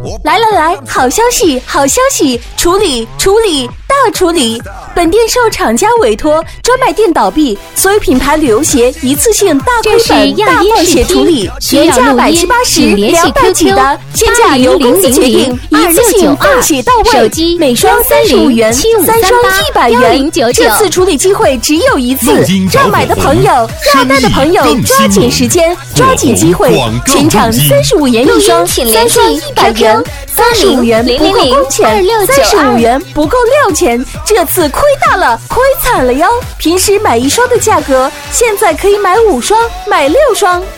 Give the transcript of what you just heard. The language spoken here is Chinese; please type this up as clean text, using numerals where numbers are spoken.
来来来，好消息，好消息！处理，大处理！本店受厂家委托，专卖店倒闭，所有品牌旅游鞋一次性大亏本、大暴血处理，原价170-200几的，现价由公司决定，一次性暴血到位，每双35元，3双100元。这次处理机会只有一次，让买的朋友、要带的朋友抓紧时间，抓紧机会，全场35元一双，3双100元，35元不够工钱，35元不够料钱，这次亏大了，亏惨了哟！平时买1双的价格，现在可以买5双，买6双。